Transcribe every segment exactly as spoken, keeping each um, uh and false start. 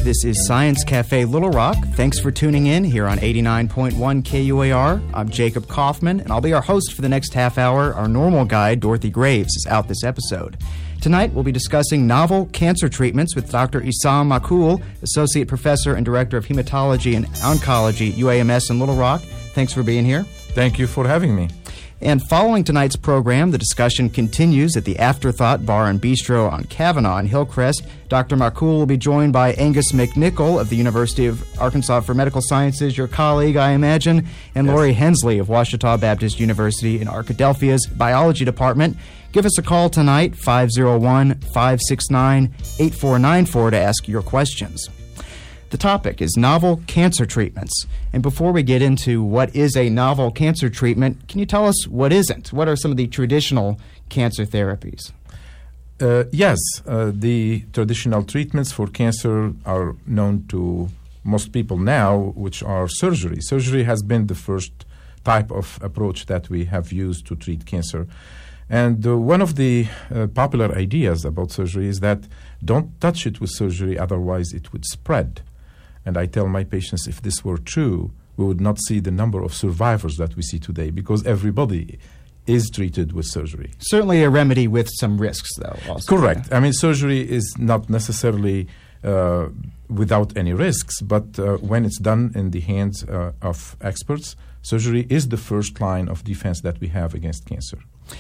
This is Science Cafe Little Rock. Thanks for tuning in here on eighty-nine point one K U A R. I'm Jacob Kaufman, and I'll be our host for the next half hour. Our normal guide, Dorothy Graves, is out this episode. Tonight, we'll be discussing novel cancer treatments with Doctor Issam Makhoul, Associate Professor and Director of Hematology and Oncology at U A M S in Little Rock. Thanks for being here. Thank you for having me. And following tonight's program, the discussion continues at the Afterthought Bar and Bistro on Kavanaugh in Hillcrest. Doctor Makhoul will be joined by Angus McNichol of the University of Arkansas for Medical Sciences, your colleague, I imagine, and yes. Lori Hensley of Ouachita Baptist University in Arkadelphia's Biology Department. Give us a call tonight, five oh one, five six nine, eight four nine four, to ask your questions. The topic is novel cancer treatments. And before we get into what is a novel cancer treatment, can you tell us what isn't? What are some of the traditional cancer therapies? Uh, yes, uh, the traditional treatments for cancer are known to most people now, which are surgery. Surgery has been the first type of approach that we have used to treat cancer. And uh, one of the uh, popular ideas about surgery is that don't touch it with surgery, otherwise it would spread. And I tell my patients, if this were true, we would not see the number of survivors that we see today, because everybody is treated with surgery. Certainly a remedy with some risks, though. Also. Correct. I mean, surgery is not necessarily uh, without any risks, but uh, when it's done in the hands uh, of experts, surgery is the first line of defense that we have against cancer.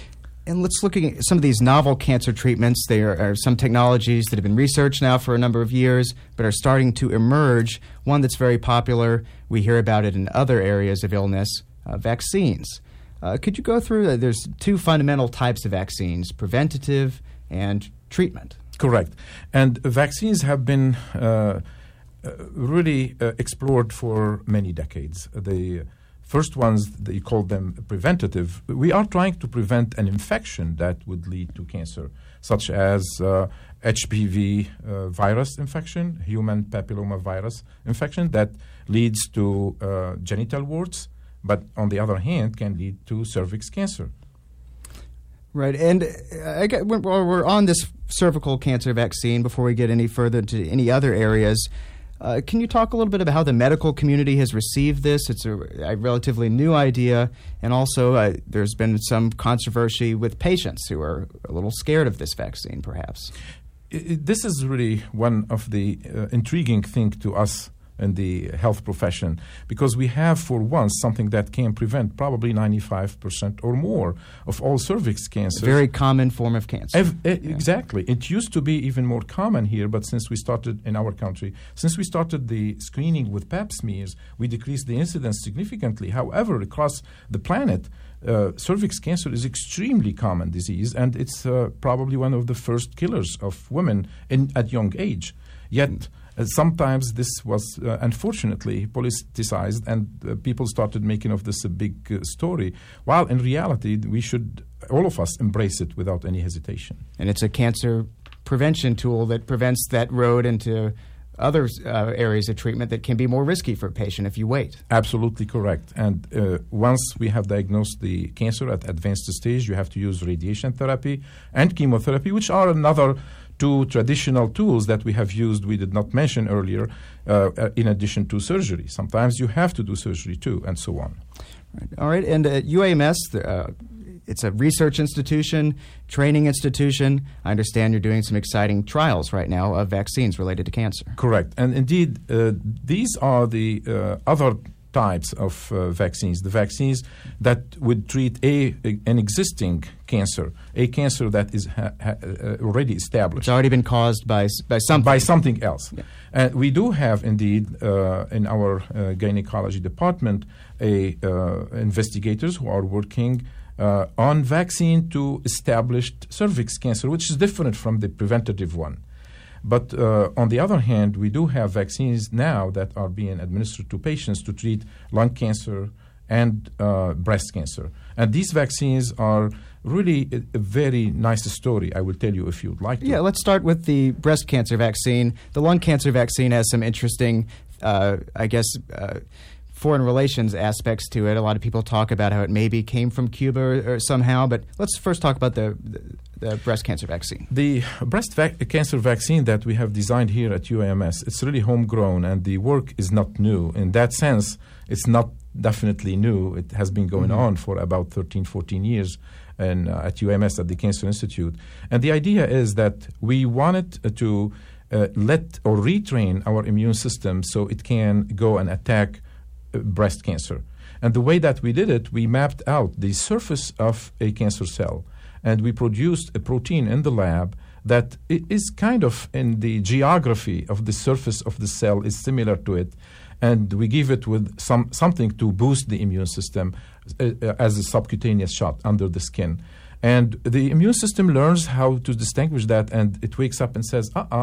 And let's look at some of these novel cancer treatments. There are some technologies that have been researched now for a number of years, but are starting to emerge. One that's very popular, we hear about it in other areas of illness, uh, vaccines. Uh, could you go through, uh, there's two fundamental types of vaccines, preventative and treatment. Correct. And vaccines have been uh, uh, really uh, explored for many decades. The First ones, they call them preventative. We are trying to prevent an infection that would lead to cancer, such as uh, H P V uh, virus infection, human papillomavirus infection that leads to uh, genital warts, but on the other hand can lead to cervix cancer. Right, and I get, while we're on this cervical cancer vaccine, before we get any further to any other areas, Uh, can you talk a little bit about how the medical community has received this? It's a, a relatively new idea, and also uh, there's been some controversy with patients who are a little scared of this vaccine, perhaps. It, it, this is really one of the uh, intriguing things to us in the health profession, because we have for once something that can prevent probably ninety-five percent or more of all cervix cancers. A very common form of cancer. Ev- e- yeah. Exactly. It used to be even more common here, but since we started in our country, since we started the screening with pap smears, we decreased the incidence significantly. However, across the planet, uh, cervix cancer is extremely common disease, and it's uh, probably one of the first killers of women in, at young age. Yet, mm. Uh, sometimes this was uh, unfortunately politicized, and uh, people started making of this a big uh, story, while in reality we should, all of us, embrace it without any hesitation. And it's a cancer prevention tool that prevents that road into other uh, areas of treatment that can be more risky for a patient if you wait. Absolutely correct. And uh, once we have diagnosed the cancer at advanced stage, you have to use radiation therapy and chemotherapy, which are another two traditional tools that we have used, we did not mention earlier, uh, in addition to surgery. Sometimes you have to do surgery too, and so on. Right. All right, and at U A M S, uh, it's a research institution, training institution. I understand you're doing some exciting trials right now of vaccines related to cancer. Correct, and indeed, uh, these are the uh, other types of uh, vaccines, the vaccines that would treat a, a an existing cancer, a cancer that is ha, ha, uh, already established. It's already been caused by by something. By something else. Yeah. And we do have, indeed, uh, in our uh, gynecology department, a uh, investigators who are working uh, on vaccine to established cervix cancer, which is different from the preventative one. But uh, on the other hand, we do have vaccines now that are being administered to patients to treat lung cancer and uh, breast cancer. And these vaccines are really a, a very nice story. I will tell you if you'd like to. Yeah, let's start with the breast cancer vaccine. The lung cancer vaccine has some interesting, uh, I guess, uh, foreign relations aspects to it. A lot of people talk about how it maybe came from Cuba or, or somehow, but let's first talk about the, the the breast cancer vaccine? The breast vac- cancer vaccine that we have designed here at U A M S, it's really homegrown, and the work is not new. In that sense, it's not definitely new. It has been going mm-hmm. on for about thirteen, fourteen years and, uh, at U A M S, at the Cancer Institute. And the idea is that we wanted uh, to uh, let or retrain our immune system so it can go and attack uh, breast cancer. And the way that we did it, we mapped out the surface of a cancer cell, and we produced a protein in the lab that is kind of in the geography of the surface of the cell is similar to it, and we give it with some something to boost the immune system uh, as a subcutaneous shot under the skin. And the immune system learns how to distinguish that, and it wakes up and says, uh-uh,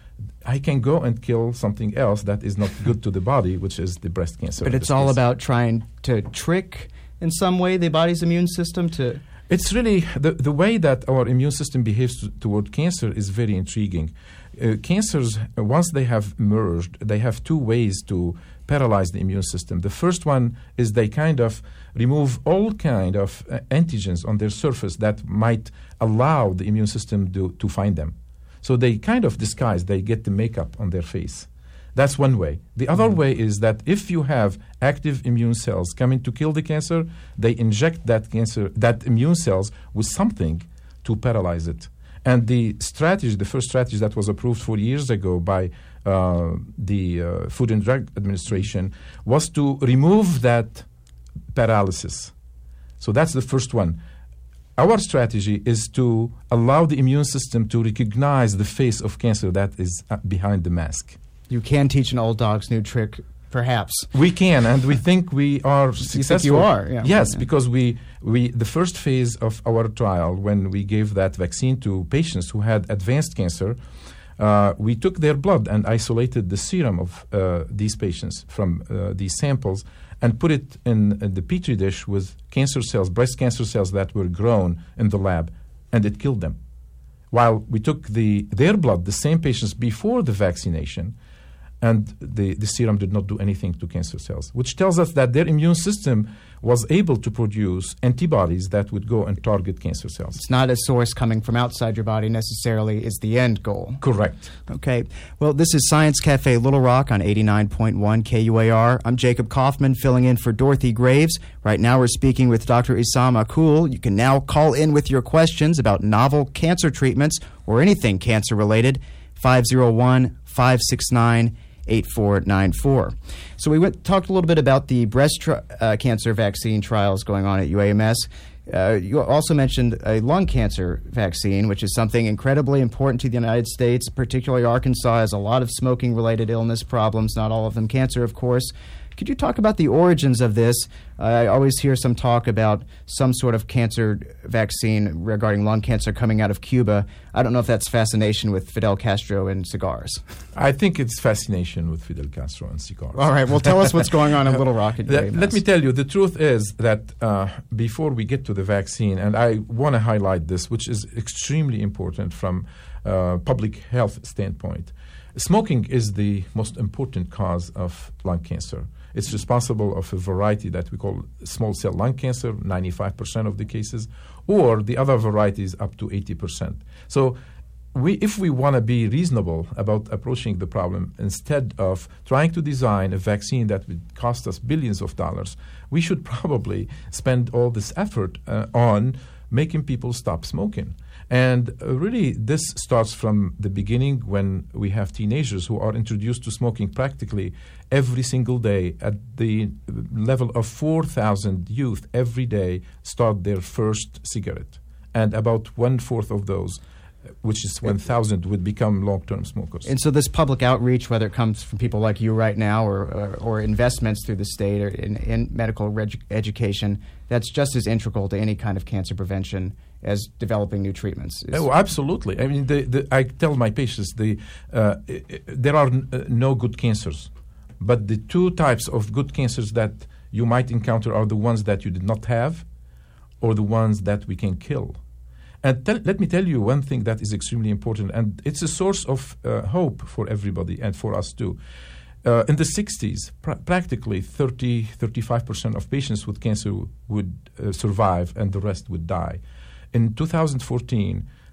I can go and kill something else that is not good to the body, which is the breast cancer. But it's all case. about trying to trick, in some way, the body's immune system to... It's really, the, the way that our immune system behaves to, toward cancer is very intriguing. Uh, cancers, once they have merged, they have two ways to paralyze the immune system. The first one is they kind of remove all kind of uh, antigens on their surface that might allow the immune system to, to find them. So they kind of disguise, they get the makeup on their face. That's one way. The other mm-hmm. way is that if you have active immune cells coming to kill the cancer, they inject that cancer, that immune cells with something to paralyze it. And the strategy, the first strategy that was approved four years ago by uh, the uh, Food and Drug Administration was to remove that paralysis. So that's the first one. Our strategy is to allow the immune system to recognize the face of cancer that is uh, behind the mask. You can teach an old dog's new trick, perhaps. We can, and we think we are successful. You think you are, yeah. Yes, yeah. because we, we the first phase of our trial, when we gave that vaccine to patients who had advanced cancer, uh, we took their blood and isolated the serum of uh, these patients from uh, these samples and put it in, in the petri dish with cancer cells, breast cancer cells that were grown in the lab, and it killed them. While we took the their blood, the same patients before the vaccination, and the, the serum did not do anything to cancer cells, which tells us that their immune system was able to produce antibodies that would go and target cancer cells. It's not a source coming from outside your body necessarily is the end goal. Correct. Okay. Well, this is Science Cafe Little Rock on eighty-nine point one K U A R. I'm Jacob Kaufman, filling in for Dorothy Graves. Right now we're speaking with Doctor Issam Akul. You can now call in with your questions about novel cancer treatments or anything cancer-related, five oh one, five six nine, eight four nine four. So we went, talked a little bit about the breast tri- uh, cancer vaccine trials going on at U A M S. Uh, you also mentioned a lung cancer vaccine, which is something incredibly important to the United States, particularly Arkansas has a lot of smoking-related illness problems, not all of them cancer, of course. Could you talk about the origins of this? Uh, I always hear some talk about some sort of cancer vaccine regarding lung cancer coming out of Cuba. I don't know if that's fascination with Fidel Castro and cigars. I think it's fascination with Fidel Castro and cigars. All right, well, tell us what's going on in Little Rock. At let, let me tell you, the truth is that uh, before we get to the vaccine, and I want to highlight this, which is extremely important from a public health standpoint, smoking is the most important cause of lung cancer. It's responsible of a variety that we call small cell lung cancer, ninety-five percent of the cases, or the other varieties up to eighty percent. So we, if we want to be reasonable about approaching the problem, instead of trying to design a vaccine that would cost us billions of dollars, we should probably spend all this effort uh, on making people stop smoking. And uh, really, this starts from the beginning when we have teenagers who are introduced to smoking practically every single day. At the level of four thousand youth every day start their first cigarette. And about one-fourth of those, which is one thousand, would become long-term smokers. And so this public outreach, whether it comes from people like you right now or, or, or investments through the state or in, in medical reg- education, that's just as integral to any kind of cancer prevention as developing new treatments. Oh, absolutely. I mean, the, the, I tell my patients the uh, I, I, there are n- uh, no good cancers, but the two types of good cancers that you might encounter are the ones that you did not have or the ones that we can kill. And te- let me tell you one thing that is extremely important, and it's a source of uh, hope for everybody and for us too. Uh, in the sixties, pr- practically thirty, thirty-five percent of patients with cancer would uh, survive and the rest would die. In two thousand fourteen,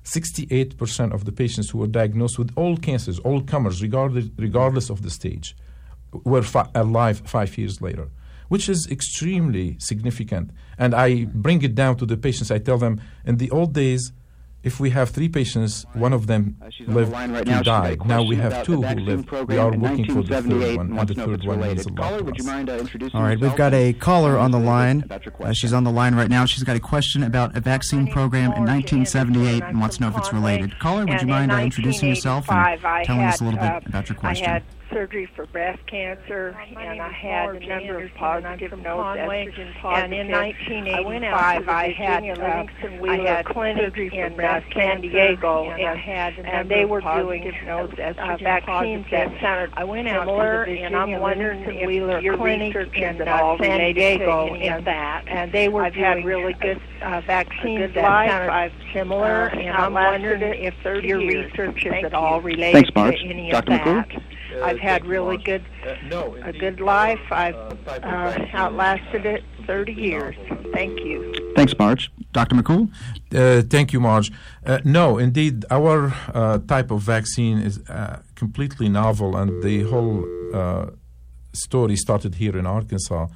sixty-eight percent of the patients who were diagnosed with all cancers, all comers, regardless, regardless of the stage, were fi- alive five years later, which is extremely significant. And I bring it down to the patients. I tell them, in the old days, if we have three patients, one of them uh, lived, right two now. died. Now we have two who lived. We are working for the third one, and the third one means a lot Caller, to would you us. mind uh, introducing All right, yourself? we've got a caller on the line. About your Uh, question. she's on the line right now. She's got a question about a vaccine program in nineteen seventy-eight and wants to know if it's related. Caller, would you mind uh, introducing yourself and telling us a little bit about your question? I had surgery for breast cancer, and I had a number of positive notes, estrogen positive. And in nineteen eighty-five, I had uh, I had clinic in uh, San Diego, and I had and they were doing notes as uh, vaccines that sounded I went out similar, to the and I'm wondering if your research in uh, San Diego and that, and they were I've doing had really good uh, vaccines that life. sounded I've, similar, uh, and I'm wondering if your years. research is Thank at all related Thanks, Marge. to any Doctor of that. McCool? Uh, I've had really good, uh, no, a indeed, good the, life. I've uh, type of uh, vaccine outlasted is, it thirty years. Thank you. Thanks, Marge. Doctor McCool? Uh, thank you, Marge. Uh, no, indeed, our uh, type of vaccine is uh, completely novel, and the whole uh, story started here in Arkansas.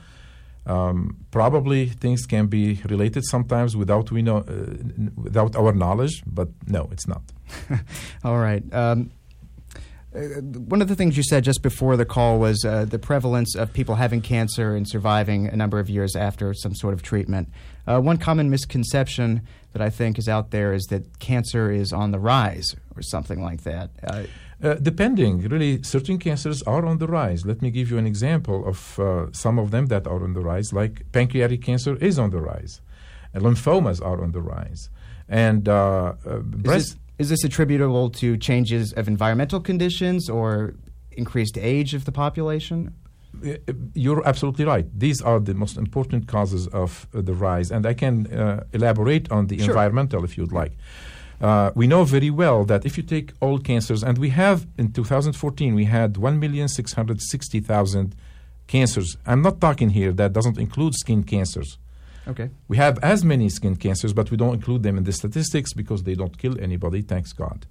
Um, probably things can be related sometimes without we know, uh, n- without our knowledge, but no, it's not. All right. Um, uh, one of the things you said just before the call was uh, the prevalence of people having cancer and surviving a number of years after some sort of treatment. Uh, one common misconception that I think is out there is that cancer is on the rise or something like that. Uh, Uh, depending, really, certain cancers are on the rise. Let me give you an example of uh, some of them that are on the rise, like pancreatic cancer is on the rise. And lymphomas are on the rise. And uh, uh, breast... Is this, is this attributable to changes of environmental conditions or increased age of the population? Uh, You're absolutely right. These are the most important causes of uh, the rise. And I can uh, elaborate on the Sure. environmental if you'd like. Uh, we know very well that if you take all cancers, and we have in two thousand fourteen, we had one million six hundred sixty thousand cancers. I'm not talking here, that doesn't include skin cancers. Okay. We have as many skin cancers, but we don't include them in the statistics because they don't kill anybody, thanks God.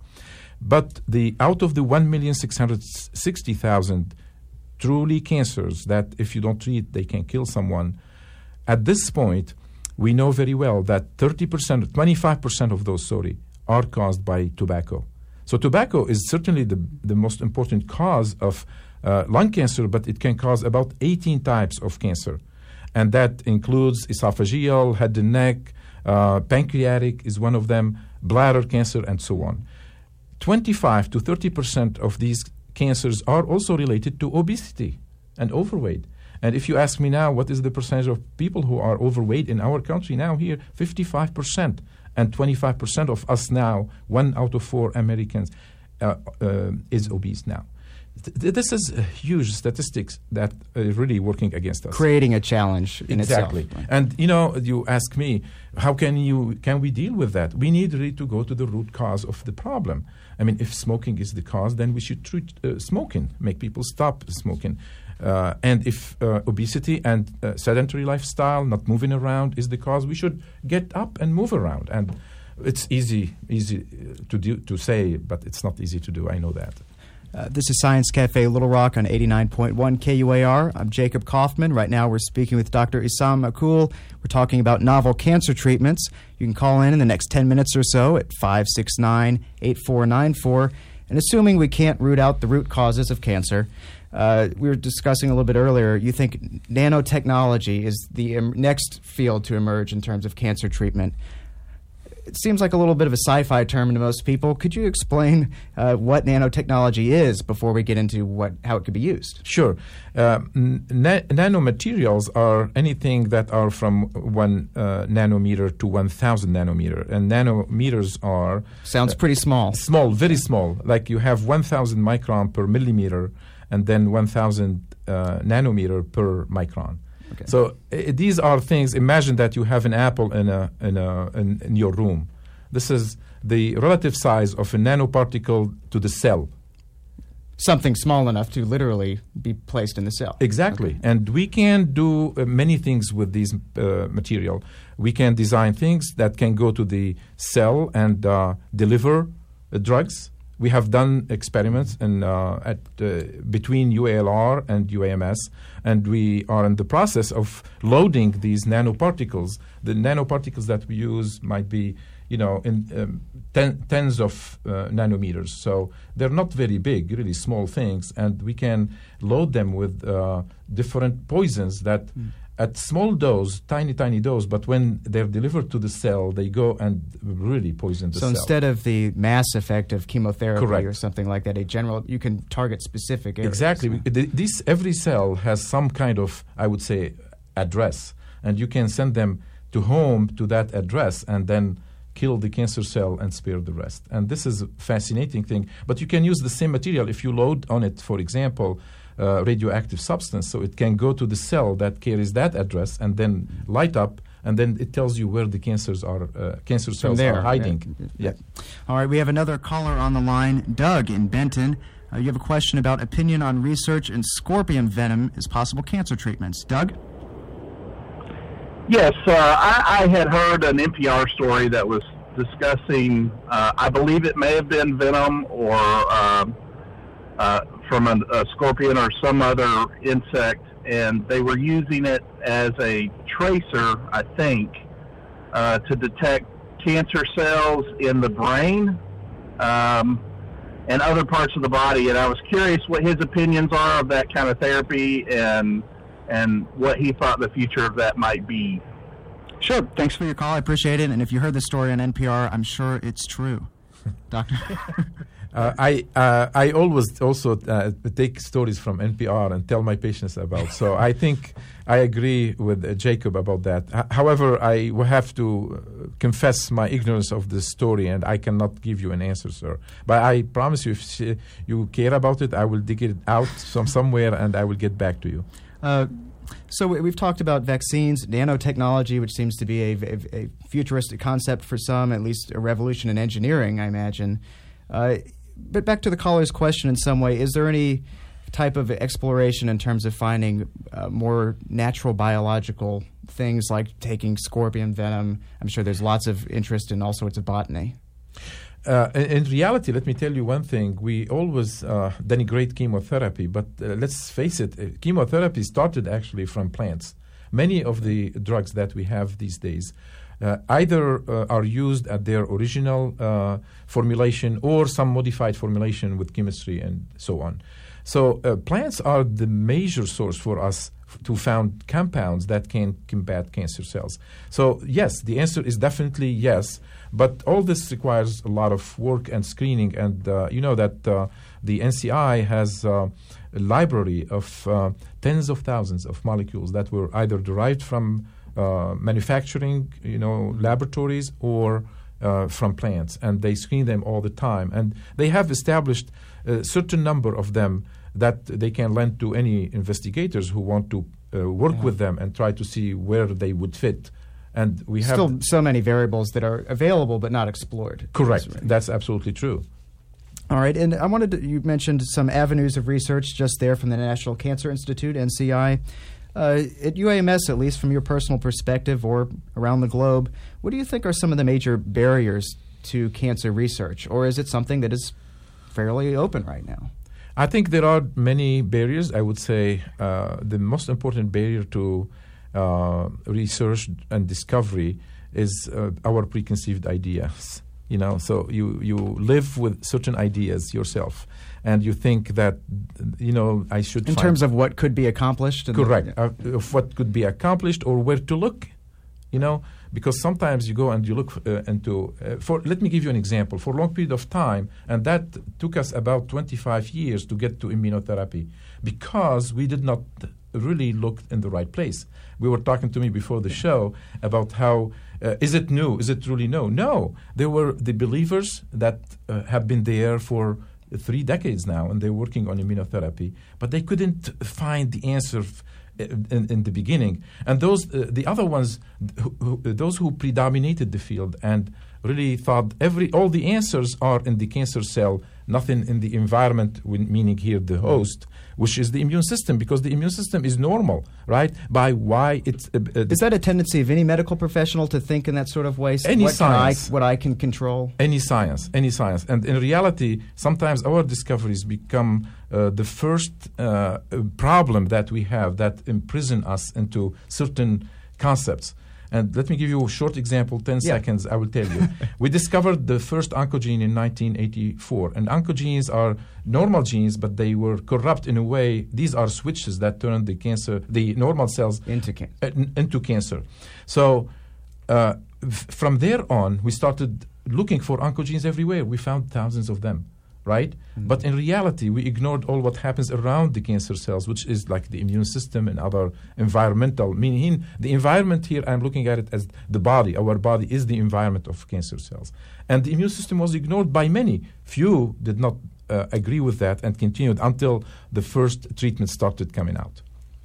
But the out of the one million six hundred sixty thousand truly cancers that if you don't treat, they can kill someone, at this point, we know very well that thirty percent, twenty-five percent of those, sorry, are caused by tobacco. So tobacco is certainly the, the most important cause of uh, lung cancer, but it can cause about eighteen types of cancer. And that includes esophageal, head and neck, uh, pancreatic is one of them, bladder cancer, and so on. twenty-five to thirty percent of these cancers are also related to obesity and overweight. And if you ask me now, what is the percentage of people who are overweight in our country now here? fifty-five percent. And twenty-five percent of us now, one out of four Americans, uh, uh, is obese now. Th- this is uh, huge statistics that are really working against us. Creating a challenge in Exactly. itself. And, you know, you ask me, how can you can we deal with that? We need really to go to the root cause of the problem. I mean, if smoking is the cause, then we should treat uh, smoking, make people stop smoking. Uh, and if uh, obesity and uh, sedentary lifestyle, not moving around, is the cause, we should get up and move around. And it's easy, easy to do, to say, but it's not easy to do. I know that. Uh, this is Science Cafe Little Rock on eighty-nine point one K U A R. I'm Jacob Kaufman. Right now we're speaking with Doctor Issam Makhoul. We're talking about novel cancer treatments. You can call in in the next ten minutes or so at five six nine, eight four nine four. And assuming we can't root out the root causes of cancer, uh, we were discussing a little bit earlier, you think nanotechnology is the em- next field to emerge in terms of cancer treatment. It seems like a little bit of a sci-fi term to most people. Could you explain uh, what nanotechnology is before we get into what how it could be used? Sure. Uh, n- na- nanomaterials are anything that are from one uh, nanometer to one thousand nanometer. And nanometers are... Sounds pretty small. Small, very small. Like you have one thousand micron per millimeter and then one thousand uh, nanometer per micron. Okay. So uh, these are things. Imagine that you have an apple in a in a in, in your room. This is the relative size of a nanoparticle to the cell. something small enough to literally be placed in the cell. Exactly. Okay. And we can do uh, many things with these uh, material. We can design things that can go to the cell and uh, deliver uh, drugs. We have done experiments in, uh, at uh, between U A L R and U A M S, and we are in the process of loading these nanoparticles. The nanoparticles that we use might be, you know, in um, ten, tens of uh, nanometers. So they're not very big, really small things, and we can load them with uh, different poisons that mm. at small dose, tiny, tiny dose, but when they're delivered to the cell, they go and really poison the so cell. So instead of the mass effect of chemotherapy Correct. Or something like that, a general, you can target specific areas. Exactly. So. This, every cell has some kind of, I would say, address, and you can send them to home to that address and then kill the cancer cell and spare the rest. And this is a fascinating thing. But you can use the same material if you load on it, for example, Uh, radioactive substance, so it can go to the cell that carries that address and then light up, and then it tells you where the cancers are, uh, cancer cells there, are hiding. Yeah. Yeah. All right, we have another caller on the line, Doug in Benton. Uh, you have a question about opinion on research in scorpion venom as possible cancer treatments. Doug? Yes, uh, I, I had heard an N P R story that was discussing, uh, I believe it may have been venom or uh, uh, from a, a scorpion or some other insect, and they were using it as a tracer, I think, uh, to detect cancer cells in the brain um, and other parts of the body. And I was curious what his opinions are of that kind of therapy and and what he thought the future of that might be. Sure. Thanks for your call. I appreciate it. And if you heard the story on N P R, I'm sure it's true. Doctor? Uh, I uh, I always also uh, take stories from N P R and tell my patients about. So I think I agree with uh, Jacob about that. H- however, I will have to uh, confess my ignorance of this story, and I cannot give you an answer, sir. But I promise you, if she, you care about it, I will dig it out from somewhere, and I will get back to you. Uh, so we, we've talked about vaccines, nanotechnology, which seems to be a, a, a futuristic concept for some, at least a revolution in engineering, I imagine. Uh, But back to the caller's question in some way, is there any type of exploration in terms of finding uh, more natural biological things like taking scorpion venom? I'm sure there's lots of interest in all sorts of botany. Uh, in, in reality, let me tell you one thing. We always uh, denigrate chemotherapy, but uh, let's face it, uh, chemotherapy started actually from plants. Many of the drugs that we have these days Uh, either uh, are used at their original uh, formulation or some modified formulation with chemistry and so on. So uh, plants are the major source for us f- to found compounds that can combat cancer cells. So yes, the answer is definitely yes, but all this requires a lot of work and screening, and uh, you know that uh, the N C I has uh, a library of uh, tens of thousands of molecules that were either derived from Uh, manufacturing, you know, laboratories or uh, from plants, and they screen them all the time. And they have established a certain number of them that they can lend to any investigators who want to uh, work yeah. with them and try to see where they would fit. And we have still so many variables that are available but not explored. Correct. That's, right. That's absolutely true. All right, and I wanted to, you mentioned some avenues of research just there from the National Cancer Institute, N C I. Uh, at U A M S, at least from your personal perspective or around the globe, what do you think are some of the major barriers to cancer research? Or is it something that is fairly open right now? I think there are many barriers. I would say uh, the most important barrier to uh, research and discovery is uh, our preconceived ideas. You know, so you, you live with certain ideas yourself, and you think that, you know, I should in find terms of what could be accomplished. Correct, uh, of what could be accomplished or where to look. You know, because sometimes you go and you look uh, into. Uh, for let me give you an example. For a long period of time, and that took us about twenty-five years to get to immunotherapy, because we did not really look in the right place. We were talking to me before the show about how. Uh, is it new? Is it truly new? No. There were the believers that uh, have been there for three decades now, and they're working on immunotherapy, but they couldn't find the answer f- in, in the beginning. And those, uh, the other ones, who, who, those who predominated the field and really thought every all the answers are in the cancer cell nothing in the environment, meaning here the host, which is the immune system, because the immune system is normal, right? By why it's... Uh, uh, is that a tendency of any medical professional to think in that sort of way? Any what science. Can I, what I can control? Any science, any science. And in reality, sometimes our discoveries become uh, the first uh, problem that we have that imprison us into certain concepts. And let me give you a short example, ten yeah. seconds, I will tell you. We discovered the first oncogene in nineteen eighty-four. And oncogenes are normal genes, but they were corrupt in a way. These are switches that turn the cancer, the normal cells into, can- uh, n- into cancer. So uh, f- from there on, we started looking for oncogenes everywhere. We found thousands of them. Right? Mm-hmm. But in reality, we ignored all what happens around the cancer cells, which is like the immune system and other environmental. Meaning, the environment here, I'm looking at it as the body. Our body is the environment of cancer cells. And the immune system was ignored by many. Few did not uh, agree with that and continued until the first treatment started coming out.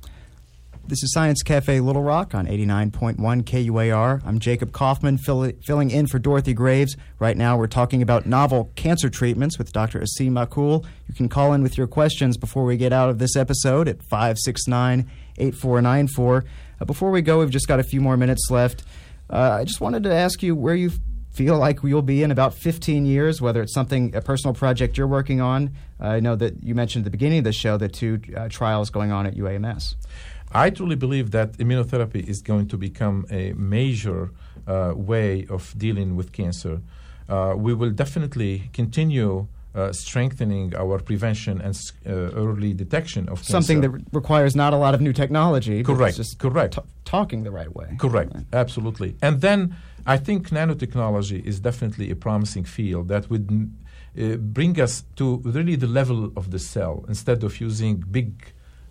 This is Science Cafe Little Rock on eighty-nine point one K U A R. I'm Jacob Kaufman, fill, filling in for Dorothy Graves. Right now we're talking about novel cancer treatments with Doctor Asim Makhoul. You can call in with your questions before we get out of this episode at five six nine, eight four nine four. Uh, before we go, we've just got a few more minutes left. Uh, I just wanted to ask you where you feel like you'll be in about fifteen years, whether it's something, a personal project you're working on. Uh, I know that you mentioned at the beginning of the show the two uh, trials going on at U A M S. I truly believe that immunotherapy is going to become a major uh, way of dealing with cancer. Uh, we will definitely continue uh, strengthening our prevention and uh, early detection of cancer. Something that re- requires not a lot of new technology. Correct, just correct. T- talking the right way. Correct, right. Absolutely. And then I think nanotechnology is definitely a promising field that would uh, bring us to really the level of the cell instead of using big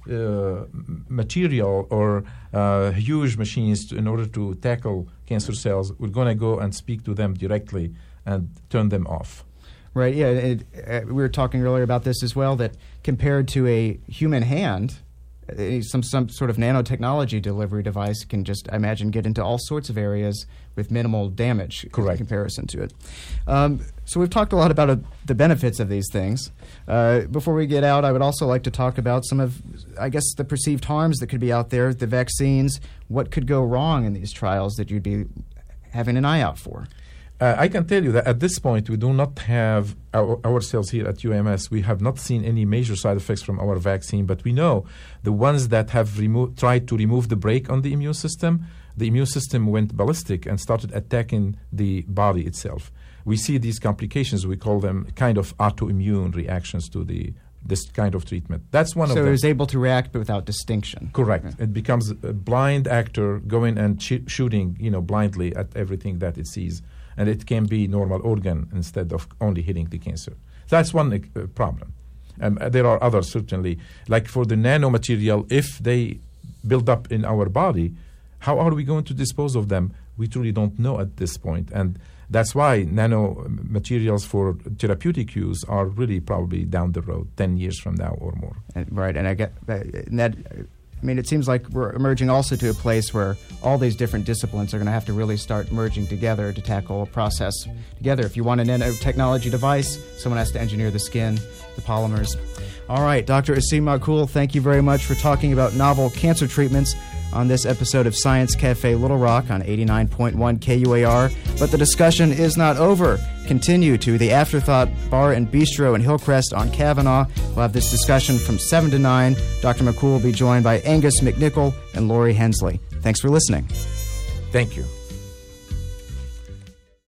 Uh, material or uh, huge machines to, in order to tackle cancer cells. We're going to go and speak to them directly and turn them off. Right, yeah. It, uh, we were talking earlier about this as well, that compared to a human hand, uh, some, some sort of nanotechnology delivery device can just, I imagine, get into all sorts of areas with minimal damage. Correct. In comparison to it. Um, so we've talked a lot about uh, the benefits of these things. Uh, before we get out, I would also like to talk about some of, I guess, the perceived harms that could be out there, the vaccines. What could go wrong in these trials that you'd be having an eye out for? Uh, I can tell you that at this point, we do not have our, ourselves here at U A M S. We have not seen any major side effects from our vaccine, but we know the ones that have remo- tried to remove the brake on the immune system, the immune system went ballistic and started attacking the body itself. We see these complications. We call them kind of autoimmune reactions to the this kind of treatment. That's one so of them. So it was able to react but without distinction. Correct. Right. It becomes a blind actor going and ch- shooting, you know, blindly at everything that it sees. And it can be normal organ instead of only hitting the cancer. That's one uh, problem. Um, uh, there are others, certainly. Like for the nanomaterial, if they build up in our body, how are we going to dispose of them? We truly don't know at this point. And that's why nanomaterials for therapeutic use are really probably down the road, ten years from now or more. And, right, and I get and that. I mean, it seems like we're emerging also to a place where all these different disciplines are going to have to really start merging together to tackle a process together. If you want a nanotechnology device, someone has to engineer the skin, the polymers. All right, Doctor Asim Makhoul, thank you very much for talking about novel cancer treatments on this episode of Science Cafe Little Rock on eighty-nine point one K U A R. But the discussion is not over. Continue to the Afterthought Bar and Bistro in Hillcrest on Kavanaugh. We'll have this discussion from seven to nine. Doctor Makhoul will be joined by Angus McNichol and Lori Hensley. Thanks for listening. Thank you.